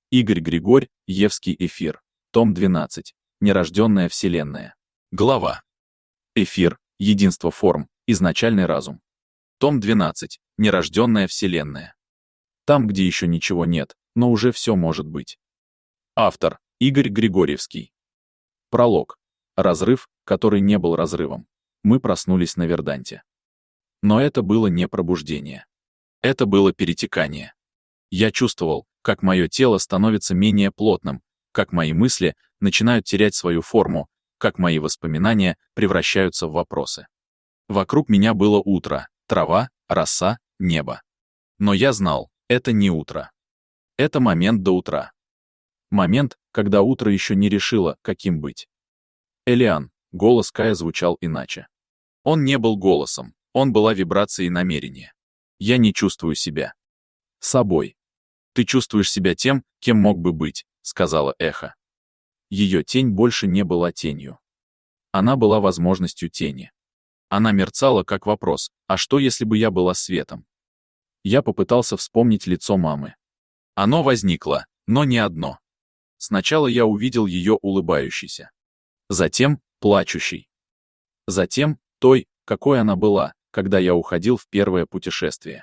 Игорь Григорь, Евский эфир. Том 12. Нерожденная Вселенная. Глава. Эфир. Единство форм. Изначальный разум. Том 12. Нерожденная Вселенная. Там, где еще ничего нет, но уже все может быть. Автор. Игорь Григорьевский. Пролог. Разрыв, который не был разрывом. Мы проснулись на Верданте. Но это было не пробуждение. Это было перетекание. Я чувствовал, как мое тело становится менее плотным, как мои мысли начинают терять свою форму, как мои воспоминания превращаются в вопросы. Вокруг меня было утро, трава, роса, небо. Но я знал, это не утро. Это момент до утра. Момент, когда утро еще не решило, каким быть. Элиан, голос Кая звучал иначе. Он не был голосом, он была вибрацией намерения. Я не чувствую себя собой. Ты чувствуешь себя тем, кем мог бы быть, сказала эхо. Ее тень больше не была тенью. Она была возможностью тени. Она мерцала как вопрос: а что, если бы я была светом? Я попытался вспомнить лицо мамы. Оно возникло, но не одно. Сначала я увидел ее улыбающейся. Затем плачущей. Затем той, какой она была, когда я уходил в первое путешествие.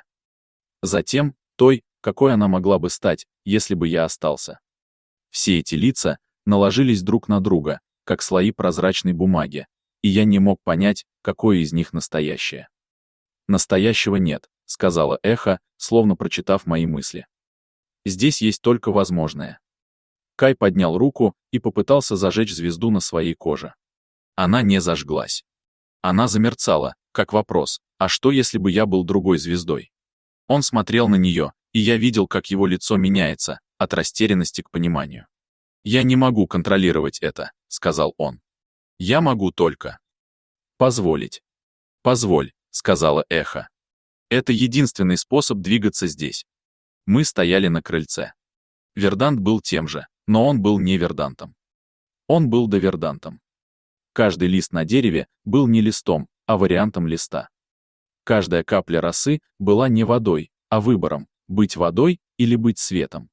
Затем той, какой она могла бы стать, если бы я остался. Все эти лица наложились друг на друга, как слои прозрачной бумаги, и я не мог понять, какое из них настоящее. «Настоящего нет», — сказала эхо, словно прочитав мои мысли. «Здесь есть только возможное». Кай поднял руку и попытался зажечь звезду на своей коже. Она не зажглась. Она замерцала, как вопрос: а что, если бы я был другой звездой? Он смотрел на нее, и я видел, как его лицо меняется, от растерянности к пониманию. «Я не могу контролировать это», — сказал он. «Я могу только позволить». «Позволь», — сказала эхо. «Это единственный способ двигаться здесь». Мы стояли на крыльце. Вердант был тем же, но он был не Вердантом. Он был довердантом. Каждый лист на дереве был не листом, а вариантом листа. Каждая капля росы была не водой, а выбором: быть водой или быть светом.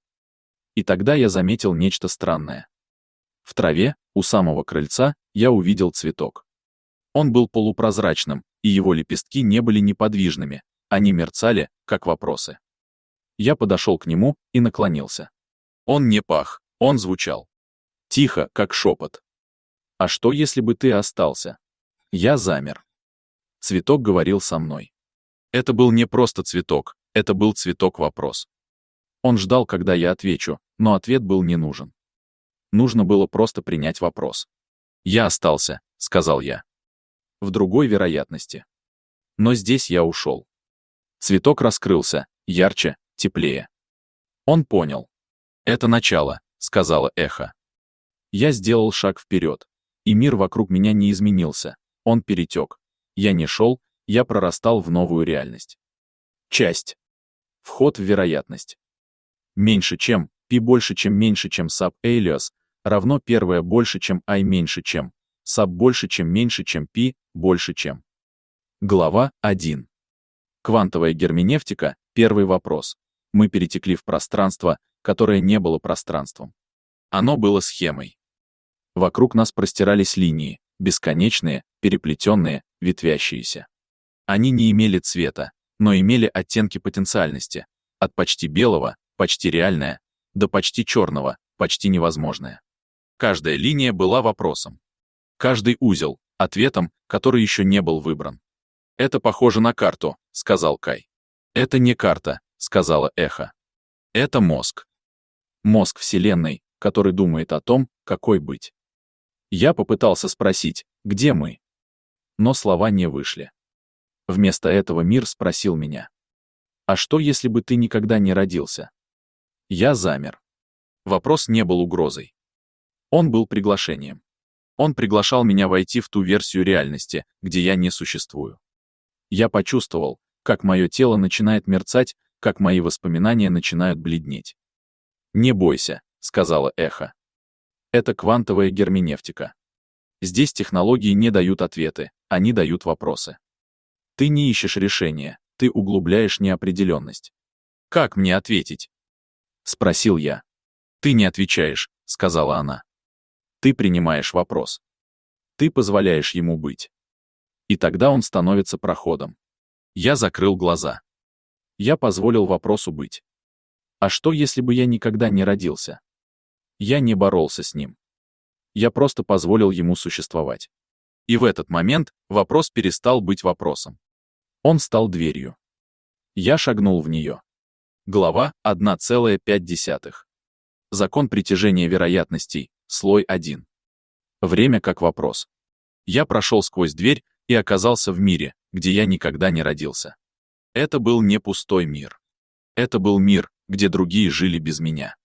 И тогда я заметил нечто странное. В траве, у самого крыльца, я увидел цветок. Он был полупрозрачным, и его лепестки не были неподвижными, они мерцали, как вопросы. Я подошел к нему и наклонился. Он не пах, он звучал тихо, как шепот. «А что, если бы ты остался?» Я замер. Цветок говорил со мной. Это был не просто цветок, это был цветок-вопрос. Он ждал, когда я отвечу, но ответ был не нужен. Нужно было просто принять вопрос. «Я остался», — сказал я. В другой вероятности. Но здесь я ушел. Цветок раскрылся, ярче, теплее. Он понял. «Это начало», — сказала эхо. Я сделал шаг вперед, и мир вокруг меня не изменился, он перетек. Я не шел, я прорастал в новую реальность. Часть. Вход в вероятность. Меньше чем, π больше чем меньше чем sub alias, равно первое больше чем I меньше чем, sub больше чем меньше чем π больше чем. Глава 1. Квантовая герменевтика, первый вопрос. Мы перетекли в пространство, которое не было пространством. Оно было схемой. Вокруг нас простирались линии, бесконечные, переплетенные, ветвящиеся. Они не имели цвета, но имели оттенки потенциальности, от почти белого, почти реальное, до почти черного, почти невозможное. Каждая линия была вопросом. Каждый узел — ответом, который еще не был выбран. «Это похоже на карту», — сказал Кай. «Это не карта», — сказала эхо. «Это мозг. Мозг Вселенной, который думает о том, какой быть». Я попытался спросить, где мы? Но слова не вышли. Вместо этого мир спросил меня: «А что, если бы ты никогда не родился?» Я замер. Вопрос не был угрозой. Он был приглашением. Он приглашал меня войти в ту версию реальности, где я не существую. Я почувствовал, как мое тело начинает мерцать, как мои воспоминания начинают бледнеть. «Не бойся», — сказала эхо. Это квантовая герменевтика. Здесь технологии не дают ответы, они дают вопросы. Ты не ищешь решения, ты углубляешь неопределенность. «Как мне ответить?» — спросил я. «Ты не отвечаешь», — сказала она. «Ты принимаешь вопрос. Ты позволяешь ему быть. И тогда он становится проходом». Я закрыл глаза. Я позволил вопросу быть. А что, если бы я никогда не родился? Я не боролся с ним. Я просто позволил ему существовать. И в этот момент вопрос перестал быть вопросом. Он стал дверью. Я шагнул в нее. Глава 1,5. Закон притяжения вероятностей, слой 1. Время как вопрос. Я прошел сквозь дверь и оказался в мире, где я никогда не родился. Это был не пустой мир. Это был мир, где другие жили без меня.